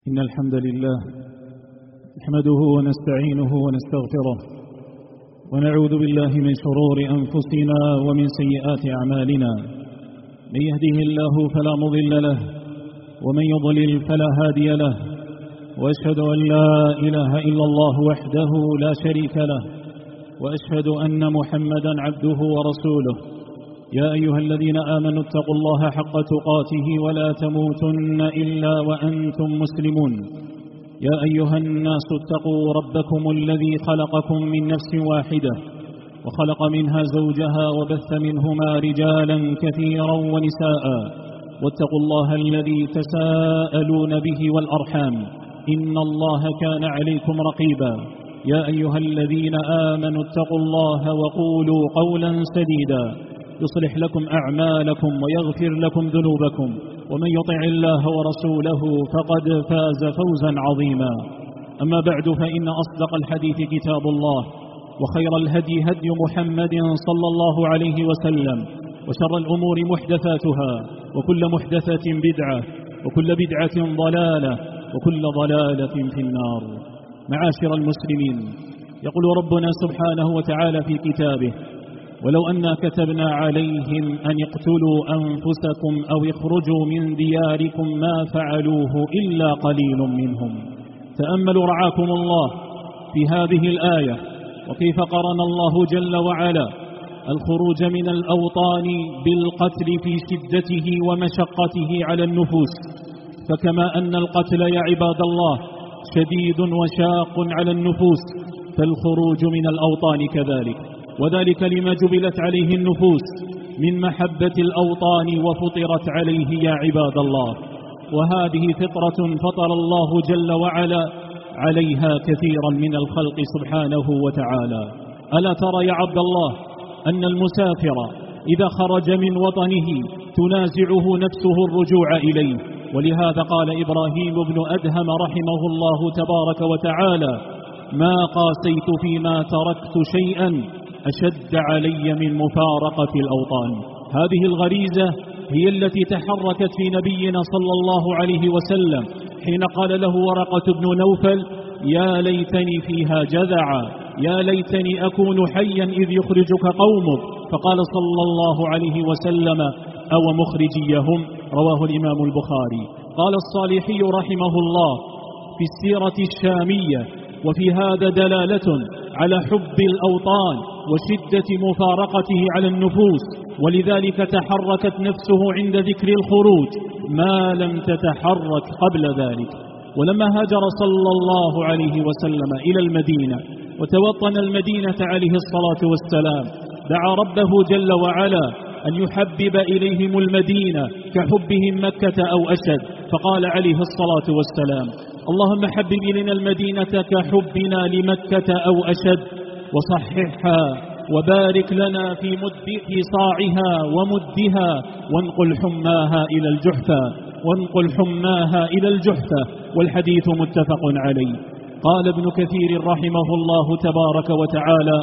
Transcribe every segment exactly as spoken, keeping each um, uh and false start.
إن الحمد لله نحمده ونستعينه ونستغفره ونعوذ بالله من شرور أنفسنا ومن سيئات أعمالنا. من يهده الله فلا مضل له ومن يضلل فلا هادي له، وأشهد أن لا إله إلا الله وحده لا شريك له، وأشهد أن محمدا عبده ورسوله. يا أيها الذين آمنوا اتقوا الله حق تقاته ولا تموتن إلا وأنتم مسلمون. يا أيها الناس اتقوا ربكم الذي خلقكم من نفس واحدة وخلق منها زوجها وبث منهما رجالا كثيرا ونساء، واتقوا الله الذي تساءلون به والأرحام إن الله كان عليكم رقيبا. يا أيها الذين آمنوا اتقوا الله وقولوا قولا سديدا يصلح لكم أعمالكم ويغفر لكم ذنوبكم، ومن يطع الله ورسوله فقد فاز فوزا عظيما. أما بعد، فإن أصدق الحديث كتاب الله، وخير الهدي هدي محمد صلى الله عليه وسلم، وشر الأمور محدثاتها، وكل محدثة بدعة، وكل بدعة ضلالة، وكل ضلالة في النار. معاشر المسلمين، يقول ربنا سبحانه وتعالى في كتابه: ولو أنا كتبنا عليهم أن اقتلوا أنفسكم أو اخرجوا من دياركم ما فعلوه إلا قليل منهم. تأملوا رعاكم الله في هذه الآية، وكيف قرن الله جل وعلا الخروج من الأوطان بالقتل في شدته ومشقته على النفوس. فكما أن القتل يا عباد الله شديد وشاق على النفوس، فالخروج من الأوطان كذلك، وذلك لما جبلت عليه النفوس من محبة الأوطان وفطرت عليه يا عباد الله. وهذه فطرة فطر الله جل وعلا عليها كثيرا من الخلق سبحانه وتعالى. ألا ترى يا عبد الله أن المسافر إذا خرج من وطنه تنازعه نفسه الرجوع إليه؟ ولهذا قال إبراهيم بن أدهم رحمه الله تبارك وتعالى: ما قاسيت فيما تركت شيئا أشد علي من مفارقة الأوطان. هذه الغريزة هي التي تحركت في نبينا صلى الله عليه وسلم حين قال له ورقة بن نوفل: يا ليتني فيها جذعا، يا ليتني أكون حيا إذ يخرجك قومك. فقال صلى الله عليه وسلم: أو مخرجيهم. رواه الإمام البخاري. قال الصالحي رحمه الله في السيرة الشامية: وفي هذا دلالة على حب الأوطان وشدة مفارقته على النفوس، ولذلك تحركت نفسه عند ذكر الخروج ما لم تتحرك قبل ذلك. ولما هاجر صلى الله عليه وسلم إلى المدينة وتوطن المدينة عليه الصلاة والسلام، دعا ربه جل وعلا أن يحبب إليهم المدينة كحبهم مكة أو أشد، فقال عليه الصلاة والسلام: اللهم حبب إلينا المدينة كحبنا لمكة أو أشد، وصححها وبارك لنا في مد في صاعها ومدها، وانقل حماها إلى الجحفة وانقل حماها إلى الجحفة. والحديث متفق عليه. قال ابن كثير رحمه الله تبارك وتعالى: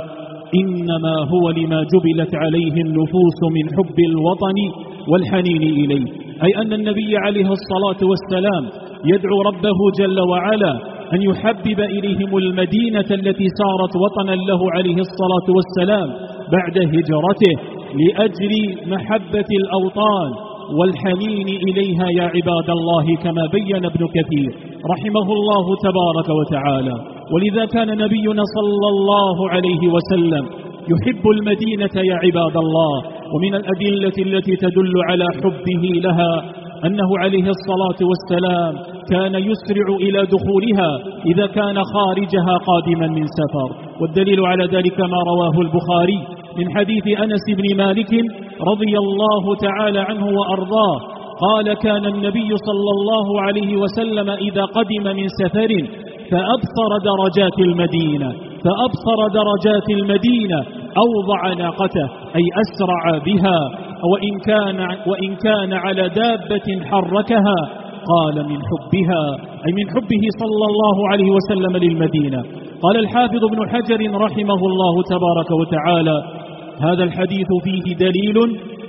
إنما هو لما جبلت عليه النفوس من حب الوطن والحنين إليه، أي أن النبي عليه الصلاة والسلام يدعو ربه جل وعلا أن يحبب إليهم المدينة التي صارت وطنا له عليه الصلاة والسلام بعد هجرته، لأجل محبة الأوطان والحنين إليها يا عباد الله، كما بين ابن كثير رحمه الله تبارك وتعالى. ولذا كان نبينا صلى الله عليه وسلم يحب المدينة يا عباد الله. ومن الأدلة التي تدل على حبه لها أنه عليه الصلاة والسلام كان يسرع إلى دخولها إذا كان خارجها قادما من سفر. والدليل على ذلك ما رواه البخاري من حديث أنس بن مالك رضي الله تعالى عنه وأرضاه قال: كان النبي صلى الله عليه وسلم إذا قدم من سفر فأبصر درجات المدينة فأبصر درجات المدينة أوضع ناقته، أي أسرع بها، وإن كان, وإن كان على دابة حركها. قال: من حبها، أي من حبه صلى الله عليه وسلم للمدينة. قال الحافظ ابن حجر رحمه الله تبارك وتعالى: هذا الحديث فيه دليل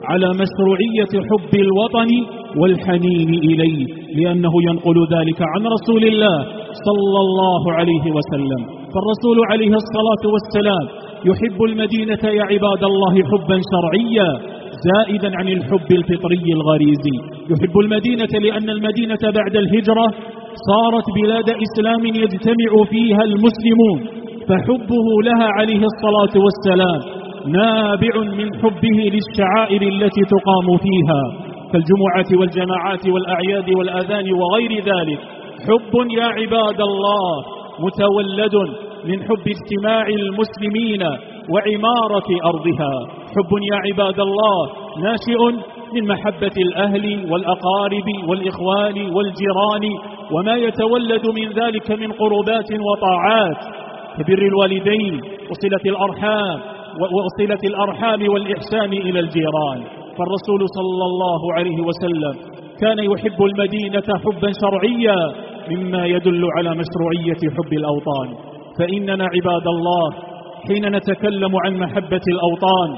على مشروعية حب الوطن والحنين إليه، لأنه ينقل ذلك عن رسول الله صلى الله عليه وسلم. فالرسول عليه الصلاة والسلام يحب المدينة يا عباد الله حبا شرعيا زائدا عن الحب الفطري الغريزي. يحب المدينة لأن المدينة بعد الهجرة صارت بلاد إسلام يجتمع فيها المسلمون، فحبه لها عليه الصلاة والسلام نابع من حبه للشعائر التي تقام فيها كالجمعة والجماعات والأعياد والأذان وغير ذلك. حب يا عباد الله متولد من حب اجتماع المسلمين وعمارة أرضها. حب يا عباد الله ناشئ من محبة الأهل والأقارب والإخوان والجيران وما يتولد من ذلك من قربات وطاعات كبر الوالدين وصلة الأرحام وصلة الأرحام والإحسان إلى الجيران. فالرسول صلى الله عليه وسلم كان يحب المدينة حبا شرعيا مما يدل على مشروعية حب الأوطان. فإننا عباد الله حين نتكلم عن محبة الأوطان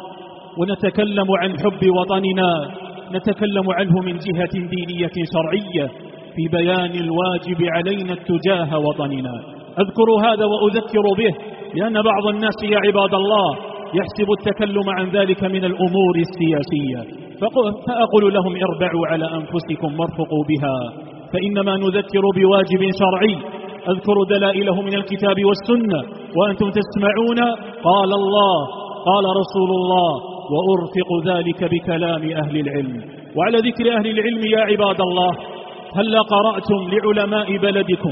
ونتكلم عن حب وطننا نتكلم عنه من جهة دينية شرعية في بيان الواجب علينا اتجاه وطننا. أذكر هذا وأذكر به لأن بعض الناس يا عباد الله يحسب التكلم عن ذلك من الأمور السياسية، فأقول لهم اربعوا على أنفسكم وارفقوا بها، فإنما نذكر بواجب شرعي أذكر دلائله من الكتاب والسنة وأنتم تسمعون قال الله قال رسول الله، وأرفق ذلك بكلام أهل العلم. وعلى ذكر أهل العلم يا عباد الله، هل قرأتم لعلماء بلدكم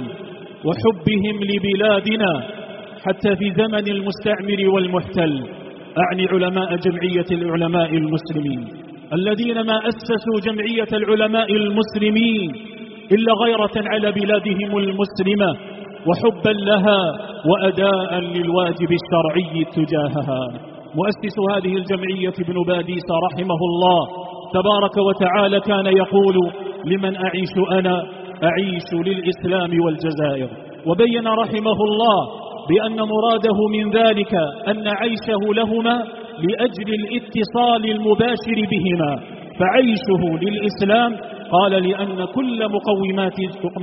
وحبهم لبلادنا حتى في زمن المستعمر والمحتل؟ أعني علماء جمعية العلماء المسلمين الذين ما أسسوا جمعية العلماء المسلمين إلا غيرة على بلادهم المسلمة وحبا لها وأداء للواجب الشرعي تجاهها. مؤسس هذه الجمعية ابن باديس رحمه الله تبارك وتعالى كان يقول: لمن أعيش أنا؟ أعيش للإسلام والجزائر. وبين رحمه الله بأن مراده من ذلك أن عيشه لهما لأجل الاتصال المباشر بهما، فعيشه للإسلام قال لأن كل مقومات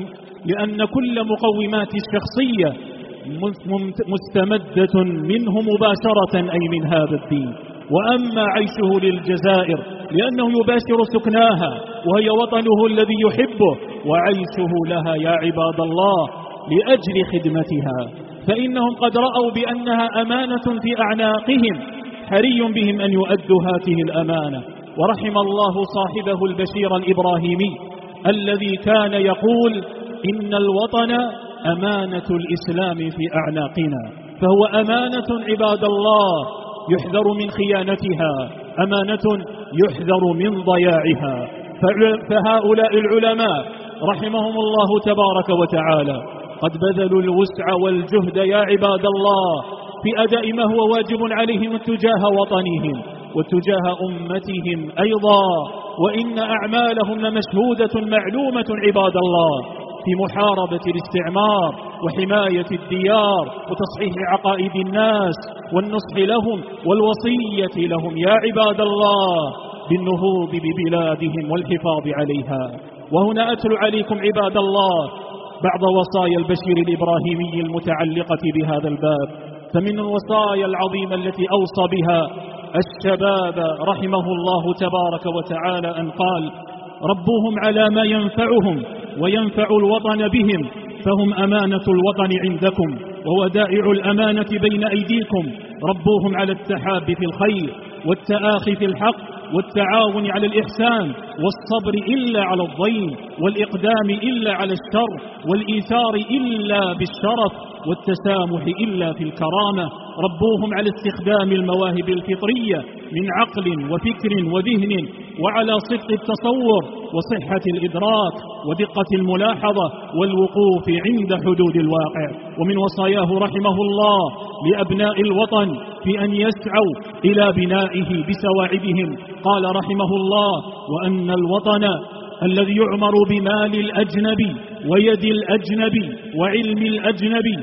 لأن كل مقومات الشخصية مستمدة منه مباشرة أي من هذا الدين. وأما عيشه للجزائر لأنه يباشر سكناها وهي وطنه الذي يحبه، وعيشه لها يا عباد الله لأجل خدمتها، فإنهم قد رأوا بأنها أمانة في أعناقهم حري بهم أن يؤدوا هذه الأمانة. ورحم الله صاحبه البشير الإبراهيمي الذي كان يقول: إن الوطن أمانة الإسلام في أعناقنا، فهو أمانة عباد الله يحذر من خيانتها، أمانة يحذر من ضياعها. فهؤلاء العلماء رحمهم الله تبارك وتعالى قد بذلوا الوسع والجهد يا عباد الله في أداء ما هو واجب عليهم تجاه وطنهم وتجاه أمتهم أيضا، وإن أعمالهم مشهودة معلومة عباد الله في محاربة الاستعمار وحماية الديار وتصحيح عقائد الناس والنصح لهم والوصية لهم يا عباد الله بالنهوض ببلادهم والحفاظ عليها. وهنا أتلو عليكم عباد الله بعض وصايا البشير الإبراهيمي المتعلقة بهذا الباب. فمن الوصايا العظيمة التي أوصى بها الشباب رحمه الله تبارك وتعالى أن قال: ربوهم على ما ينفعهم وينفع الوطن بهم، فهم أمانة الوطن عندكم وودائع الأمانة بين أيديكم. ربوهم على التحاب في الخير والتآخي في الحق والتعاون على الإحسان والصبر إلا على الضيم والإقدام إلا على الشر والإيثار إلا بالشرف والتسامح إلا في الكرامة. ربوهم على استخدام المواهب الفطرية من عقل وفكر وذهن، وعلى صدق التصور وصحة الإدراك ودقة الملاحظة والوقوف عند حدود الواقع. ومن وصاياه رحمه الله لأبناء الوطن في أن يسعوا إلى بنائه بسواعدهم قال رحمه الله: وأن الوطن الذي يعمر بمال الأجنبي ويد الأجنبي وعلم الأجنبي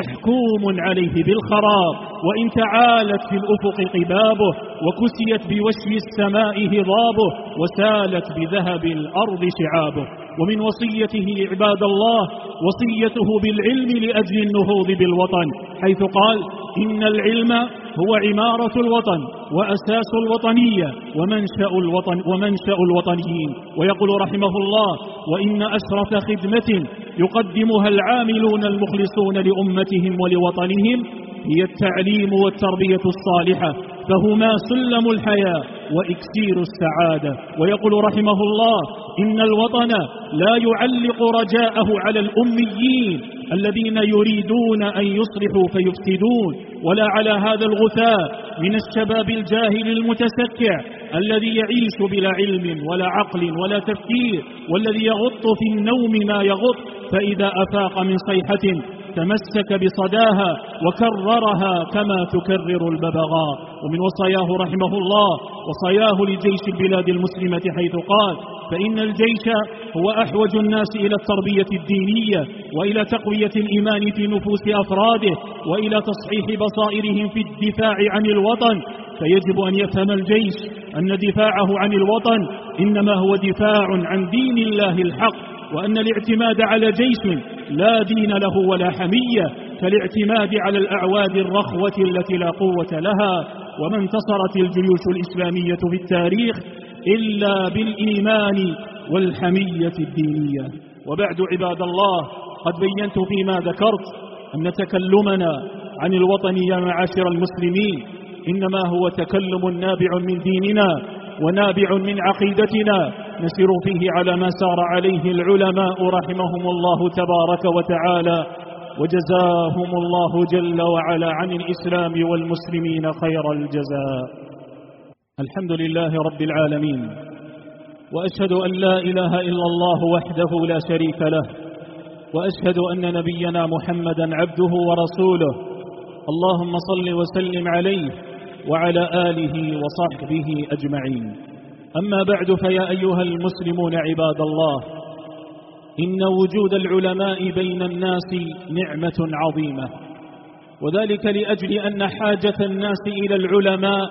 محكوم عليه بالخراب، وإن تعالت في الأفق قبابه وكسيت بوشي السماء هضابه وسالت بذهب الأرض شعابه. ومن وصيته عباد الله وصيته بالعلم لأجل النهوض بالوطن، حيث قال: إن العلم هو عمارة الوطن وأساس الوطنية ومنشأ الوطن ومنشأ الوطنيين. ويقول رحمه الله: وإن أشرف خدمة يقدمها العاملون المخلصون لأمتهم ولوطنهم هي التعليم والتربية الصالحة، فهما سلم الحياة وإكسير السعادة. ويقول رحمه الله: إن الوطن لا يعلق رجاءه على الأميين الذين يريدون أن يصلحوا فيفسدون، ولا على هذا الغثاء من الشباب الجاهل المتسكع الذي يعيش بلا علم ولا عقل ولا تفكير، والذي يغط في النوم ما يغط، فإذا أفاق من صيحة تمسك بصداها وكررها كما تكرر الببغاء. ومن وصاياه رحمه الله وصاياه لجيش البلاد المسلمة، حيث قال: فإن الجيش هو أحوج الناس إلى التربية الدينية وإلى تقوية الإيمان في نفوس أفراده وإلى تصحيح بصائرهم في الدفاع عن الوطن، فيجب أن يفهم الجيش أن دفاعه عن الوطن إنما هو دفاع عن دين الله الحق، وأن الاعتماد على جيش لا دين له ولا حمية كالاعتماد على الأعواد الرخوة التي لا قوة لها. وما انتصرت الجيوش الإسلامية في التاريخ إلا بالإيمان والحمية الدينية. وبعد عباد الله، قد بينت فيما ذكرت أن تكلمنا عن الوطن يا معاشر المسلمين إنما هو تكلم نابع من ديننا ونابع من عقيدتنا، نسير فيه على ما سار عليه العلماء رحمهم الله تبارك وتعالى، وجزاهم الله جل وعلا عن الإسلام والمسلمين خير الجزاء. الحمد لله رب العالمين، وأشهد أن لا إله إلا الله وحده لا شريك له، وأشهد أن نبينا محمدا عبده ورسوله، اللهم صل وسلم عليه وعلى آله وصحبه أجمعين. أما بعد، فيا أيها المسلمون عباد الله، إن وجود العلماء بين الناس نعمة عظيمة، وذلك لأجل أن حاجة الناس إلى العلماء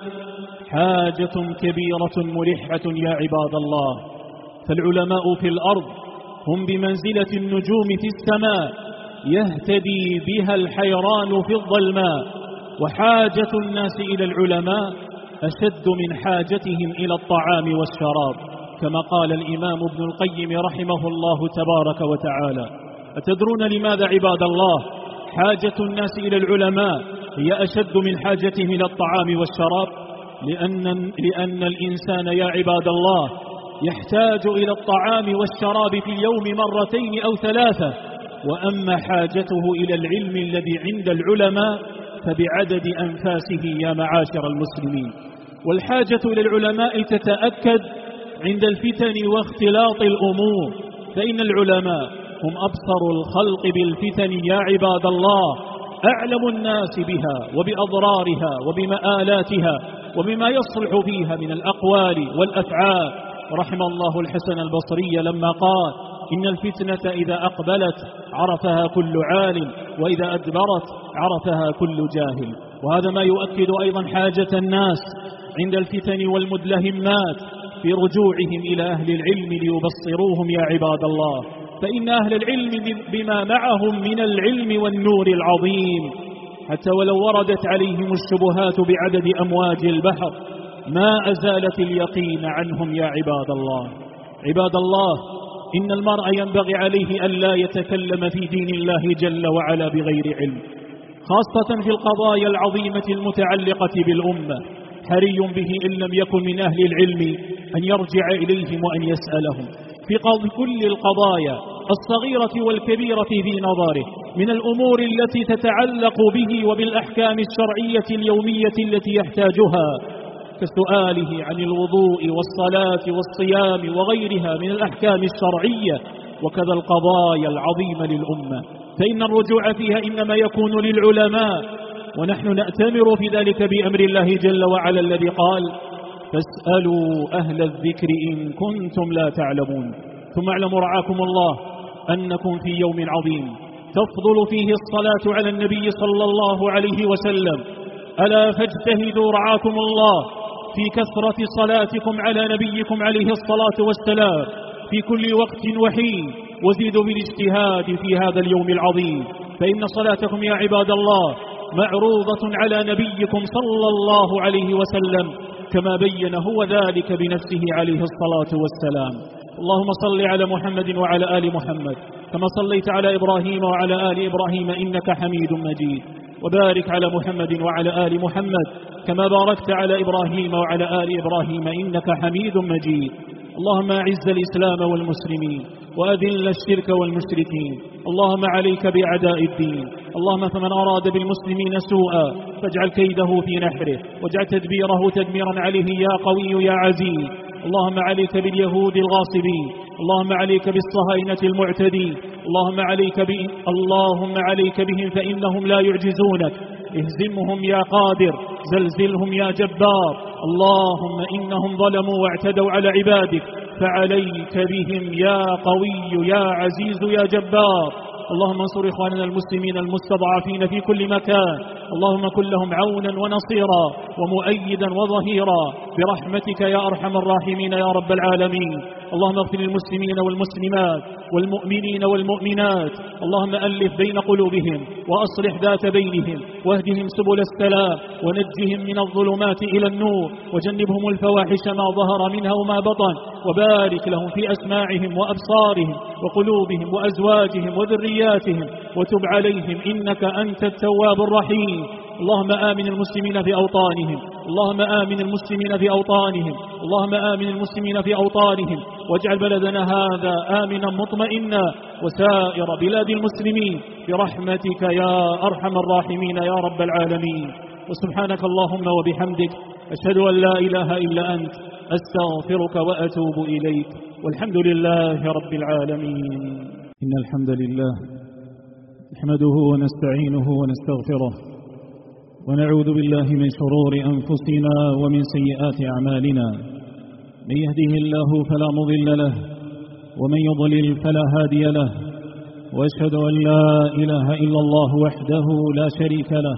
حاجة كبيرة ملحة يا عباد الله. فالعلماء في الأرض هم بمنزلة النجوم في السماء يهتدي بها الحيران في الظلماء، وحاجة الناس إلى العلماء أشد من حاجتهم إلى الطعام والشراب، كما قال الإمام ابن القيم رحمه الله تبارك وتعالى. أتدرون لماذا عباد الله حاجة الناس إلى العلماء هي أشد من حاجتهم إلى الطعام والشراب؟ لأن, لأن الإنسان يا عباد الله يحتاج إلى الطعام والشراب في اليوم مرتين أو ثلاثة، وأما حاجته إلى العلم الذي عند العلماء فبعدد أنفاسه يا معاشر المسلمين. والحاجة إلى العلماء تتأكد عند الفتن واختلاط الأمور، فإن العلماء هم أبصر الخلق بالفتن يا عباد الله، أعلم الناس بها وبأضرارها وبمآلاتها وبما يصلح فيها من الأقوال والأفعال. رحم الله الحسن البصري لما قال: إن الفتنة إذا أقبلت عرفها كل عالم، وإذا أدبرت عرفها كل جاهل. وهذا ما يؤكد أيضا حاجة الناس عند الفتن والمدلهمات في رجوعهم إلى أهل العلم ليبصروهم يا عباد الله، فإن أهل العلم بما معهم من العلم والنور العظيم، حتى ولو وردت عليهم الشبهات بعدد أمواج البحر ما أزالت اليقين عنهم يا عباد الله. عباد الله، إن المرء ينبغي عليه أن لا يتكلم في دين الله جل وعلا بغير علم، خاصة في القضايا العظيمة المتعلقة بالأمة. حري به إن لم يكن من أهل العلم أن يرجع إليهم وأن يسألهم في قضاء كل القضايا الصغيرة والكبيرة في نظره من الأمور التي تتعلق به وبالأحكام الشرعية اليومية التي يحتاجها، كسؤاله عن الوضوء والصلاة والصيام وغيرها من الأحكام الشرعية، وكذا القضايا العظيمة للأمة، فإن الرجوع فيها إنما يكون للعلماء. ونحن نأتمر في ذلك بأمر الله جل وعلا الذي قال: فاسألوا أهل الذكر إن كنتم لا تعلمون. ثم اعلموا رعاكم الله أنكم في يوم عظيم تفضل فيه الصلاة على النبي صلى الله عليه وسلم. ألا فاجتهدوا رعاكم الله في كثرة صلاتكم على نبيكم عليه الصلاة والسلام في كل وقت وحين، وزيدوا بالاجتهاد في هذا اليوم العظيم، فإن صلاتكم يا عباد الله معروضة على نبيكم صلى الله عليه وسلم كما بين هو ذلك بنفسه عليه الصلاة والسلام. اللهم صل على محمد وعلى آل محمد كما صليت على إبراهيم وعلى آل إبراهيم إنك حميد مجيد، وبارك على محمد وعلى آل محمد كما باركت على إبراهيم وعلى آل إبراهيم إنك حميد مجيد. اللهم أعز الإسلام والمسلمين وأذل الشرك والمشركين. اللهم عليك بأعداء الدين. اللهم فمن أراد بالمسلمين سوءا فاجعل كيده في نحره واجعل تدبيره تدميرا عليه يا قوي يا عزيز. اللهم عليك باليهود الغاصبين. اللهم عليك بالصهاينة المعتدين. اللهم عليك ب... اللهم عليك بهم فإنهم لا يعجزونك. اهزمهم يا قادر، زلزلهم يا جبار. اللهم إنهم ظلموا واعتدوا على عبادك فعليك بهم يا قوي يا عزيز يا جبار. اللهم انصر إخواننا المسلمين المستضعفين في كل مكان. اللهم كن لهم عونا ونصيرا ومؤيدا وظهيرا برحمتك يا أرحم الراحمين يا رب العالمين. اللهم اغفر للمسلمين والمسلمات والمؤمنين والمؤمنات. اللهم ألف بين قلوبهم وأصلح ذات بينهم واهدهم سبل السلام ونجهم من الظلمات إلى النور وجنبهم الفواحش ما ظهر منها وما بطن، وبارك لهم في أسماعهم وأبصارهم وقلوبهم وأزواجهم وذرياتهم وتب عليهم إنك أنت التواب الرحيم. اللهم آمن المسلمين في أوطانهم. اللهم آمن المسلمين في أوطانهم. اللهم آمن المسلمين في أوطانهم واجعل بلدنا هذا آمنا مطمئنا وسائر بلاد المسلمين برحمتك يا أرحم الراحمين يا رب العالمين. وسبحانك اللهم وبحمدك أشهد أن لا إله إلا أنت أستغفرك وأتوب إليك، والحمد لله رب العالمين. إن الحمد لله نحمده ونستعينه ونستغفره ونعوذ بالله من شرور أنفسنا ومن سيئات أعمالنا. من يهده الله فلا مضل له ومن يضلل فلا هادي له، وأشهد أن لا إله إلا الله وحده لا شريك له،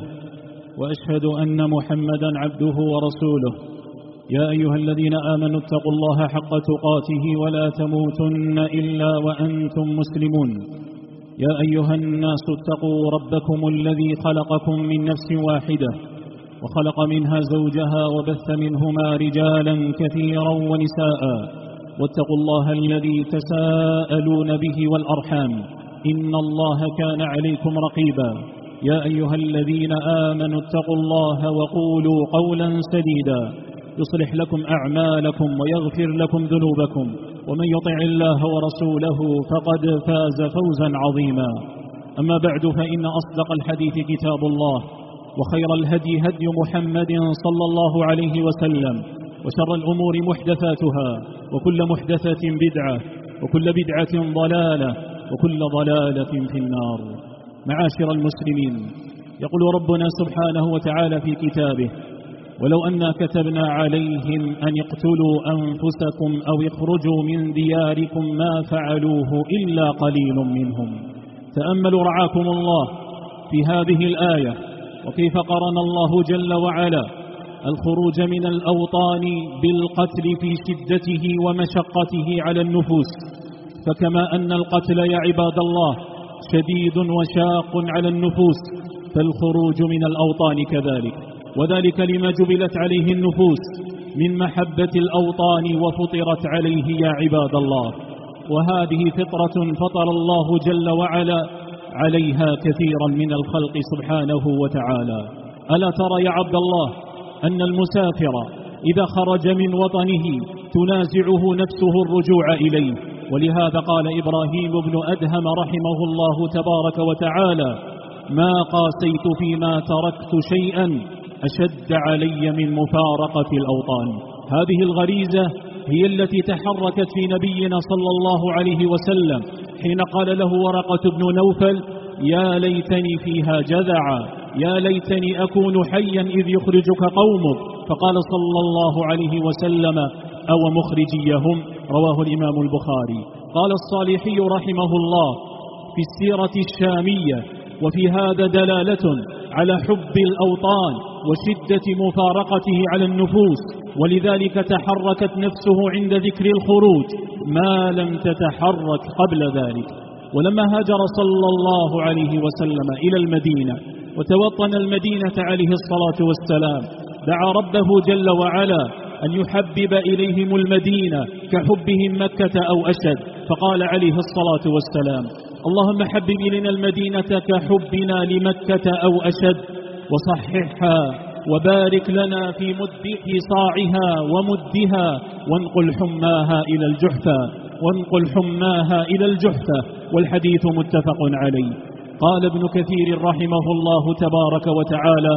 وأشهد أن محمدا عبده ورسوله. يا أيها الذين آمنوا اتقوا الله حق تقاته ولا تموتن إلا وأنتم مسلمون. يا أيها الناس اتقوا ربكم الذي خلقكم من نفس واحدة وخلق منها زوجها وبث منهما رجالا كثيرا ونساء، واتقوا الله الذي تساءلون به والأرحام إن الله كان عليكم رقيبا. يا أيها الذين آمنوا اتقوا الله وقولوا قولا سديدا يصلح لكم أعمالكم ويغفر لكم ذنوبكم، ومن يطع الله ورسوله فقد فاز فوزا عظيما. أما بعد، فإن أصدق الحديث كتاب الله، وخير الهدي هدي محمد صلى الله عليه وسلم، وشر الأمور محدثاتها، وكل محدثة بدعة، وكل بدعة ضلالة، وكل ضلالة في النار. معاشر المسلمين، يقول ربنا سبحانه وتعالى في كتابه: ولو أنا كتبنا عليهم أن اقتلوا أنفسكم أو اخرجوا من دياركم ما فعلوه إلا قليل منهم. تأملوا رعاكم الله في هذه الآية وكيف قرن الله جل وعلا الخروج من الأوطان بالقتل في شدته ومشقته على النفوس. فكما أن القتل يا عباد الله شديد وشاق على النفوس، فالخروج من الأوطان كذلك، وذلك لما جبلت عليه النفوس من محبة الأوطان وفطرت عليه يا عباد الله. وهذه فطرة فطر الله جل وعلا عليها كثيرا من الخلق سبحانه وتعالى. ألا ترى يا عبد الله أن المسافر إذا خرج من وطنه تنازعه نفسه الرجوع إليه؟ ولهذا قال إبراهيم بن أدهم رحمه الله تبارك وتعالى: ما قاسيت فيما تركت شيئا أشد علي من مفارقة الأوطان. هذه الغريزة هي التي تحركت في نبينا صلى الله عليه وسلم حين قال له ورقة بن نوفل: يا ليتني فيها جذعا، يا ليتني أكون حيا إذ يخرجك قومك. فقال صلى الله عليه وسلم: أو مخرجيهم. رواه الإمام البخاري. قال الصالحي رحمه الله في السيرة الشامية: وفي هذا دلالة على حب الأوطان وشدة مفارقته على النفوس، ولذلك تحركت نفسه عند ذكر الخروج ما لم تتحرك قبل ذلك. ولما هاجر صلى الله عليه وسلم إلى المدينة وتوطن المدينة عليه الصلاة والسلام، دعا ربه جل وعلا أن يحبب إليهم المدينة كحبهم مكة أو أشد، فقال عليه الصلاة والسلام: اللهم حبب إلينا المدينة كحبنا لمكة أو أشد، وصححها وبارك لنا في مد في صاعها ومدها، وانقل حماها إلى الجحفة وانقل حماها إلى الجحفة. والحديث متفق عليه. قال ابن كثير رحمه الله تبارك وتعالى: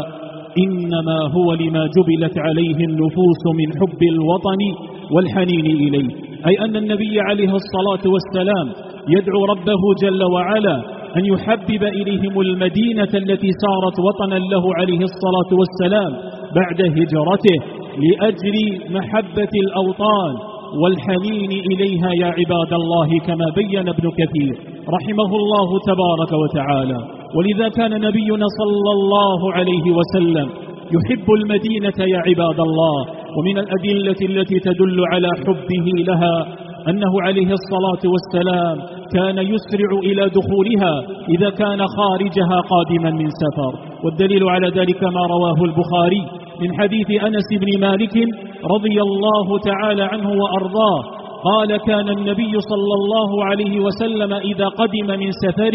إنما هو لما جبلت عليه النفوس من حب الوطن والحنين إليه، أي أن النبي عليه الصلاة والسلام يدعو ربه جل وعلا أن يحبب إليهم المدينة التي صارت وطنا له عليه الصلاة والسلام بعد هجرته، لأجل محبة الأوطان والحنين إليها يا عباد الله، كما بين ابن كثير رحمه الله تبارك وتعالى. ولذا كان نبينا صلى الله عليه وسلم يحب المدينة يا عباد الله. ومن الأدلة التي تدل على حبه لها أنه عليه الصلاة والسلام كان يسرع إلى دخولها إذا كان خارجها قادما من سفر، والدليل على ذلك ما رواه البخاري من حديث أنس بن مالك رضي الله تعالى عنه وأرضاه قال: كان النبي صلى الله عليه وسلم إذا قدم من سفر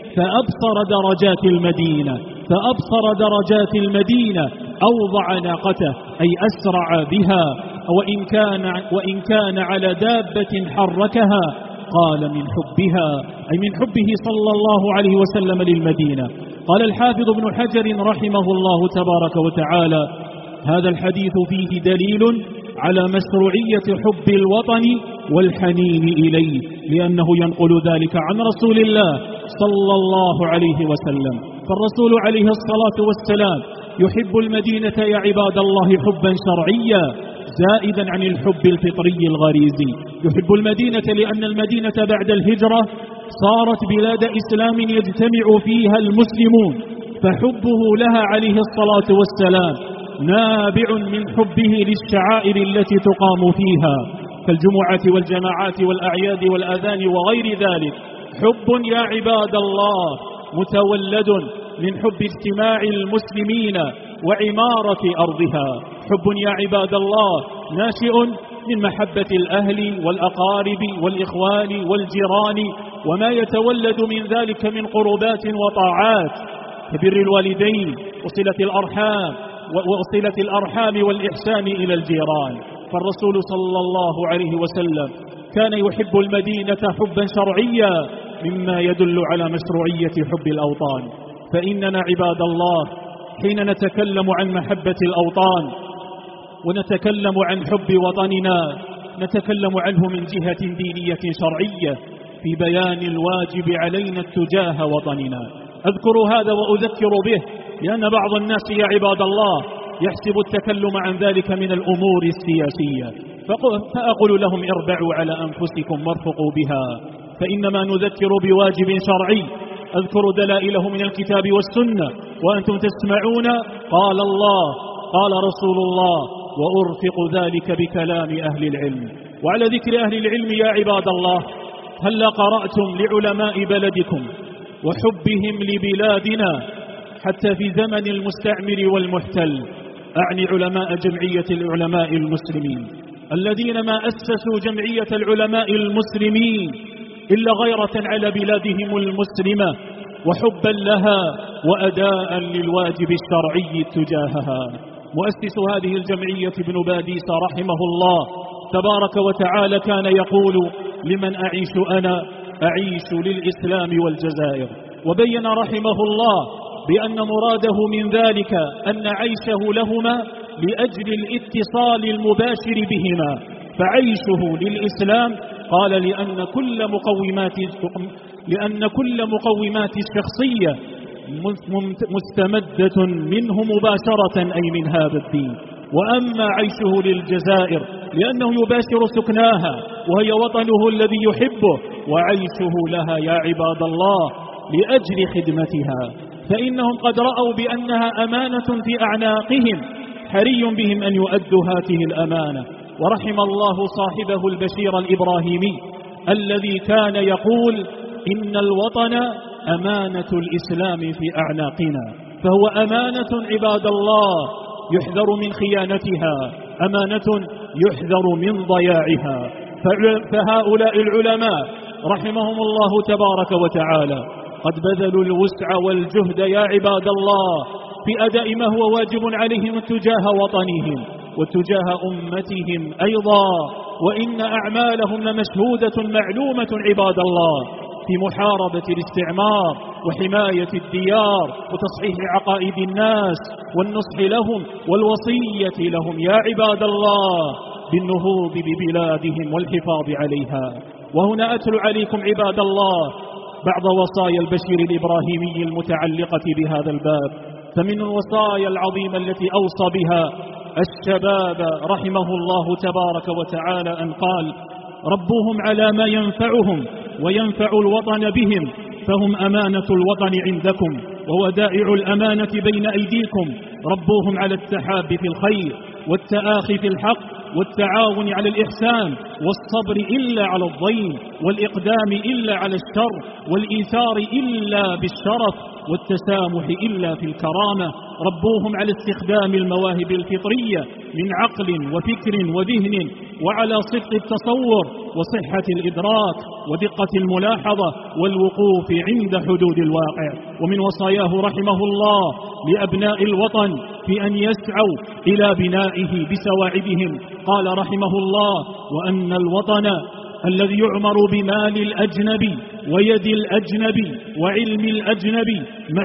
فأبصر درجات المدينة فأبصر درجات المدينة أوضع ناقته، أي أسرع بها، وإن كان, وإن كان على دابة حركها، قال من حبها، أي من حبه صلى الله عليه وسلم للمدينة. قال الحافظ ابن حجر رحمه الله تبارك وتعالى: هذا الحديث فيه دليل على مشروعية حب الوطن والحنين إليه، لأنه ينقل ذلك عن رسول الله صلى الله عليه وسلم. فالرسول عليه الصلاة والسلام يحب المدينة يا عباد الله حبا شرعيا زائدا عن الحب الفطري الغريزي. يحب المدينة لأن المدينة بعد الهجرة صارت بلاد إسلام يجتمع فيها المسلمون، فحبه لها عليه الصلاة والسلام نابع من حبه للشعائر التي تقام فيها كالجمعات والجماعات والأعياد والأذان وغير ذلك. حب يا عباد الله متولد من حب اجتماع المسلمين وعمارة أرضها. حب يا عباد الله ناشئ من محبة الأهل والأقارب والإخوان والجيران، وما يتولد من ذلك من قربات وطاعات كبر الوالدين وصلة الأرحام وصلة الأرحام والإحسان إلى الجيران. فالرسول صلى الله عليه وسلم كان يحب المدينة حبا شرعيا مما يدل على مشروعية حب الأوطان. فإننا عباد الله حين نتكلم عن محبة الأوطان ونتكلم عن حب وطننا نتكلم عنه من جهة دينية شرعية في بيان الواجب علينا تجاه وطننا. أذكر هذا وأذكر به لأن بعض الناس يا عباد الله يحسب التكلم عن ذلك من الأمور السياسية، فأقول لهم اربعوا على أنفسكم وارفقوا بها، فإنما نذكر بواجب شرعي. أذكر دلائله من الكتاب والسنة وأنتم تسمعون قال الله قال رسول الله، وأرفق ذلك بكلام أهل العلم. وعلى ذكر أهل العلم يا عباد الله، هل قرأتم لعلماء بلدكم وحبهم لبلادنا حتى في زمن المستعمر والمحتل؟ أعني علماء جمعية العلماء المسلمين الذين ما أسسوا جمعية العلماء المسلمين إلا غيرة على بلادهم المسلمة وحبا لها وأداء للواجب الشرعي تجاهها. مؤسس هذه الجمعية ابن باديس رحمه الله تبارك وتعالى كان يقول: لمن أعيش أنا؟ أعيش للإسلام والجزائر. وبين رحمه الله بأن مراده من ذلك أن عيشه لهما لأجل الاتصال المباشر بهما، فعيشه للإسلام قال لأن كل مقومات لأن كل مقومات الشخصية مستمدة منه مباشرة، أي من هذا الدين. وأما عيشه للجزائر لأنه يباشر سكناها وهي وطنه الذي يحبه، وعيشه لها يا عباد الله لأجل خدمتها، فإنهم قد رأوا بأنها أمانة في أعناقهم، حري بهم أن يؤدوا هذه الأمانة. ورحم الله صاحبه البشير الإبراهيمي الذي كان يقول إن الوطن أمانة الإسلام في أعناقنا، فهو أمانة عباد الله يحذر من خيانتها، أمانة يحذر من ضياعها. فهؤلاء العلماء رحمهم الله تبارك وتعالى قد بذلوا الوسع والجهد يا عباد الله في أداء ما هو واجب عليهم تجاه وطنهم وتجاه أمتهم أيضا، وإن أعمالهم لمشهودة معلومة عباد الله في محاربة الاستعمار وحماية الديار وتصحيح عقائد الناس والنصح لهم والوصية لهم يا عباد الله بالنهوض ببلادهم والحفاظ عليها. وهنا أتلو عليكم عباد الله بعض وصايا البشير الإبراهيمي المتعلقة بهذا الباب. فمن الوصايا العظيمة التي أوصى بها الشباب رحمه الله تبارك وتعالى أن قال: ربوهم على ما ينفعهم وينفع الوطن بهم، فهم أمانة الوطن عندكم وودائع الأمانة بين أيديكم. ربوهم على التحاب في الخير والتآخي في الحق والتعاون على الإحسان والصبر إلا على الضيم والإقدام إلا على الشر والإيثار إلا بالشرف والتسامح إلا في الكرامة. ربوهم على استخدام المواهب الفطرية من عقل وفكر وذهن، وعلى صدق التصور وصحة الإدراك ودقة الملاحظة والوقوف عند حدود الواقع. ومن وصاياه رحمه الله لأبناء الوطن في أن يسعوا إلى بنائه بسواعدهم قال رحمه الله: وأن الوطن الذي يعمر بمال الأجنبي ويد الأجنبي وعلم الأجنبي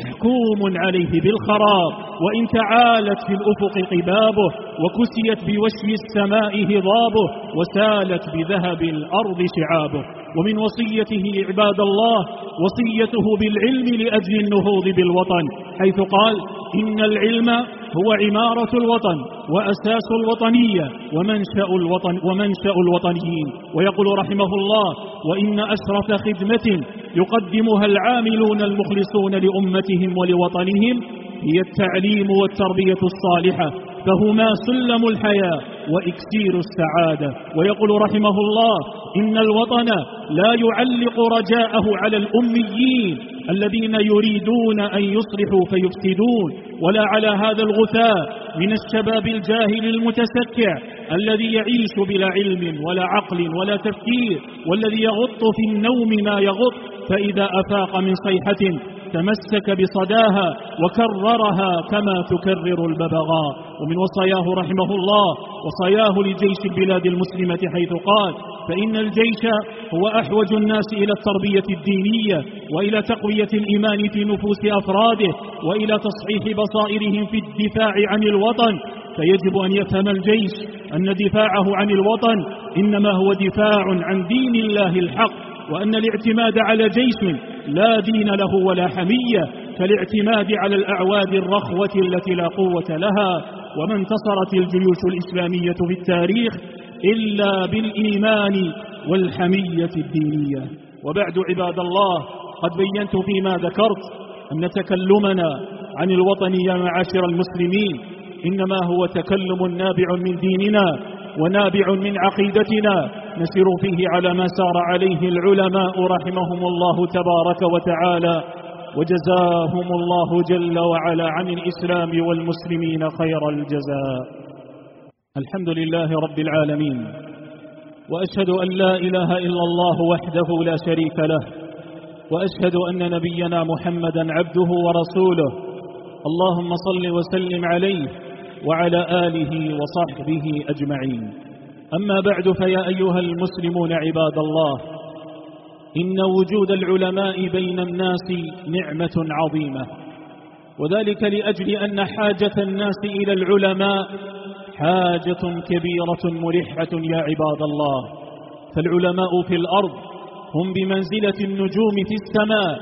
محكوم عليه بالخراب، وإن تعالت في الأفق قبابه وكسيت بوشي السماء هضابه وسالت بذهب الأرض شعابه. ومن وصيته عباد الله وصيته بالعلم لأجل النهوض بالوطن، حيث قال: إن العلم هو عمارة الوطن وأساس الوطنية ومنشأ الوطن ومنشأ الوطنيين. ويقول رحمه الله: وإن أشرف خدمة يقدمها العاملون المخلصون لأمتهم ولوطنهم هي التعليم والتربية الصالحة، فهما سلم الحياة وإكسير السعادة. ويقول رحمه الله: إن الوطن لا يعلق رجاءه على الأميين الذين يريدون أن يصلحوا فيفسدون، ولا على هذا الغثاء من الشباب الجاهل المتسكع الذي يعيش بلا علم ولا عقل ولا تفكير، والذي يغط في النوم ما يغط، فإذا أفاق من صيحة تمسك بصداها وكررها كما تكرر الببغاء. ومن وصاياه رحمه الله وصاياه لجيش البلاد المسلمة، حيث قال: فإن الجيش هو أحوج الناس إلى التربية الدينية وإلى تقوية الإيمان في نفوس أفراده وإلى تصحيح بصائرهم في الدفاع عن الوطن. فيجب أن يفهم الجيش أن دفاعه عن الوطن إنما هو دفاع عن دين الله الحق، وأن الاعتماد على جيش لا دين له ولا حمية كالاعتماد على الأعواد الرخوة التي لا قوة لها. وما انتصرت الجيوش الإسلامية في التاريخ إلا بالإيمان والحمية الدينية. وبعد عباد الله، قد بينت فيما ذكرت أن تكلمنا عن الوطن يا معاشر المسلمين إنما هو تكلم نابع من ديننا ونابع من عقيدتنا، نسير فيه على ما سار عليه العلماء رحمهم الله تبارك وتعالى، وجزاهم الله جل وعلا عن الإسلام والمسلمين خير الجزاء. الحمد لله رب العالمين، وأشهد أن لا إله إلا الله وحده لا شريك له، وأشهد أن نبينا محمدا عبده ورسوله، اللهم صل وسلم عليه وعلى آله وصحبه أجمعين. أما بعد، فيا أيها المسلمون عباد الله، إن وجود العلماء بين الناس نعمة عظيمة، وذلك لأجل أن حاجة الناس إلى العلماء حاجة كبيرة ملحة يا عباد الله. فالعلماء في الأرض هم بمنزلة النجوم في السماء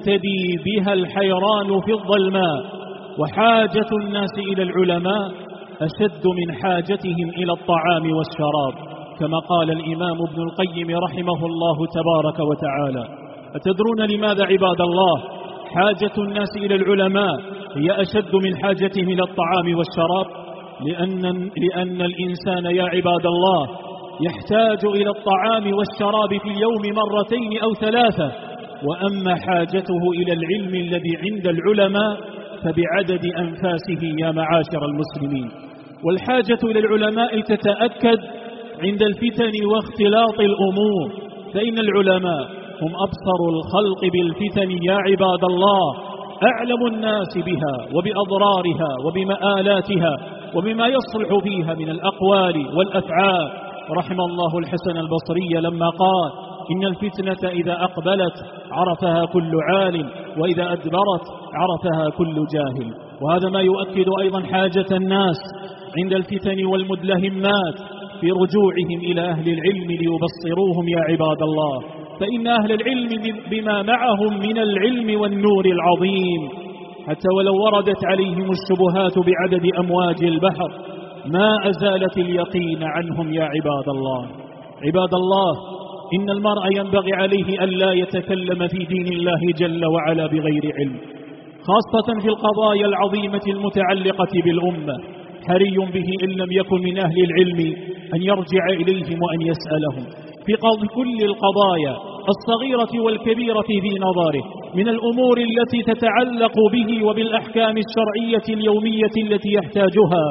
يهتدي بها الحيران في الظلماء، وحاجة الناس إلى العلماء أشد من حاجتهم إلى الطعام والشراب، كما قال الإمام ابن القيم رحمه الله تبارك وتعالى. أتدرون لماذا عباد الله حاجة الناس إلى العلماء هي أشد من حاجتهم إلى الطعام والشراب؟ لأن, لأن الإنسان يا عباد الله يحتاج إلى الطعام والشراب في اليوم مرتين أو ثلاثة، وأما حاجته إلى العلم الذي عند العلماء فبعدد أنفاسه يا معاشر المسلمين. والحاجة إلى العلماء تتأكد عند الفتن واختلاط الأمور، فإن العلماء هم أبصر الخلق بالفتن يا عباد الله، أعلم الناس بها وبأضرارها وبمآلاتها وبما يصلح فيها من الأقوال والأفعال. رحم الله الحسن البصري لما قال: إن الفتنة إذا أقبلت عرفها كل عالم، وإذا أدبرت عرفها كل جاهل. وهذا ما يؤكد أيضا حاجة الناس عند الفتن والمدلهمات في رجوعهم إلى أهل العلم ليبصروهم يا عباد الله، فإن أهل العلم بما معهم من العلم والنور العظيم حتى ولو وردت عليهم الشبهات بعدد أمواج البحر ما أزالت اليقين عنهم يا عباد الله. عباد الله، إن المرء ينبغي عليه ألا يتكلم في دين الله جل وعلا بغير علم، خاصة في القضايا العظيمة المتعلقة بالأمة. حري به إن لم يكن من أهل العلم أن يرجع إليهم وأن يسألهم في قضاء كل القضايا الصغيرة والكبيرة في نظره من الأمور التي تتعلق به وبالأحكام الشرعية اليومية التي يحتاجها،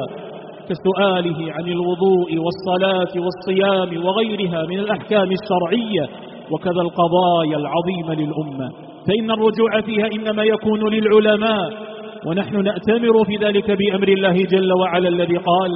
كسؤاله عن الوضوء والصلاة والصيام وغيرها من الأحكام الشرعية، وكذا القضايا العظيمة للأمة، فإن الرجوع فيها إنما يكون للعلماء، ونحن نأتمر في ذلك بأمر الله جل وعلا الذي قال: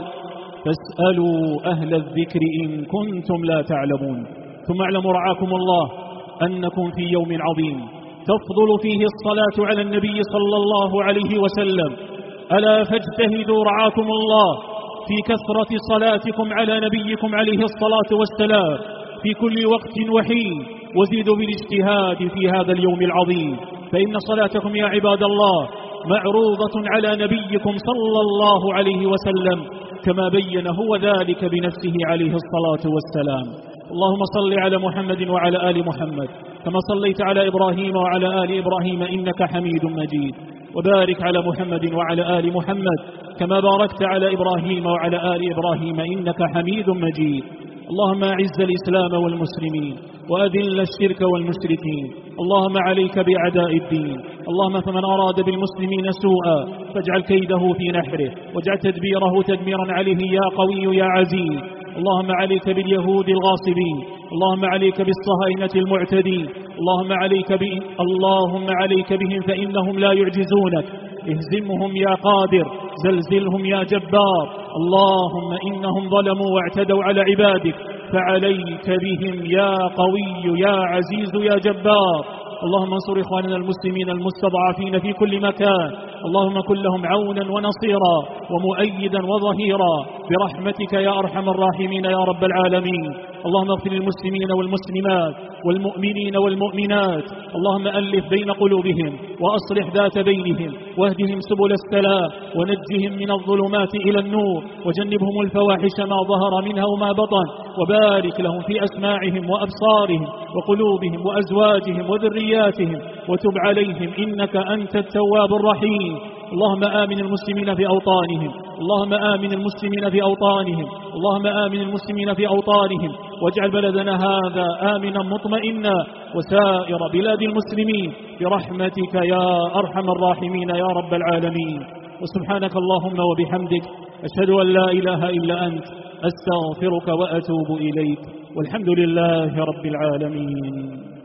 فاسألوا أهل الذكر إن كنتم لا تعلمون. ثم اعلموا رعاكم الله أنكم في يوم عظيم تفضل فيه الصلاة على النبي صلى الله عليه وسلم، ألا فاجتهدوا رعاكم الله في كثرة صلاتكم على نبيكم عليه الصلاة والسلام في كل وقت وحين، وزيدوا بالاجتهاد في هذا اليوم العظيم، فإن صلاتكم يا عباد الله معروضة على نبيكم صلى الله عليه وسلم كما بين هو ذلك بنفسه عليه الصلاة والسلام. اللهم صل على محمد وعلى آل محمد كما صليت على إبراهيم وعلى آل إبراهيم إنك حميد مجيد، وبارك على محمد وعلى آل محمد كما باركت على إبراهيم وعلى آل إبراهيم إنك حميد مجيد. اللهم أعز الإسلام والمسلمين وأذل الشرك والمشركين. اللهم عليك بأعداء الدين. اللهم فمن أراد بالمسلمين سوءا فاجعل كيده في نحره، واجعل تدبيره تدميرا عليه يا قوي يا عزيز. اللهم عليك باليهود الغاصبين، اللهم عليك بالصهاينة المعتدين، اللهم عليك ب... اللهم عليك بهم فإنهم لا يعجزونك. اهزمهم يا قادر، زلزلهم يا جبار. اللهم إنهم ظلموا واعتدوا على عبادك، فعليك بهم يا قوي يا عزيز يا جبار. اللهم انصر إخواننا المسلمين المستضعفين في كل مكان، اللهم كن لهم عونا ونصيرا ومؤيدا وظهيرا برحمتك يا أرحم الراحمين يا رب العالمين. اللهم اغفر للمسلمين والمسلمات والمؤمنين والمؤمنات، اللهم ألف بين قلوبهم وأصلح ذات بينهم، واهدهم سبل السلام، ونجهم من الظلمات إلى النور، وجنبهم الفواحش ما ظهر منها وما بطن، وبارك لهم في أسماعهم وأبصارهم وقلوبهم وأزواجهم وذرياتهم، وتب عليهم إنك أنت التواب الرحيم. اللهم آمن المسلمين في أوطانهم، اللهم آمن المسلمين في أوطانهم، اللهم آمن المسلمين في أوطانهم، واجعل بلدنا هذا آمنا مطمئنا وسائر بلاد المسلمين برحمتك يا أرحم الراحمين يا رب العالمين. وسبحانك اللهم وبحمدك أشهد أن لا إله إلا أنت، أستغفرك وأتوب إليك، والحمد لله رب العالمين.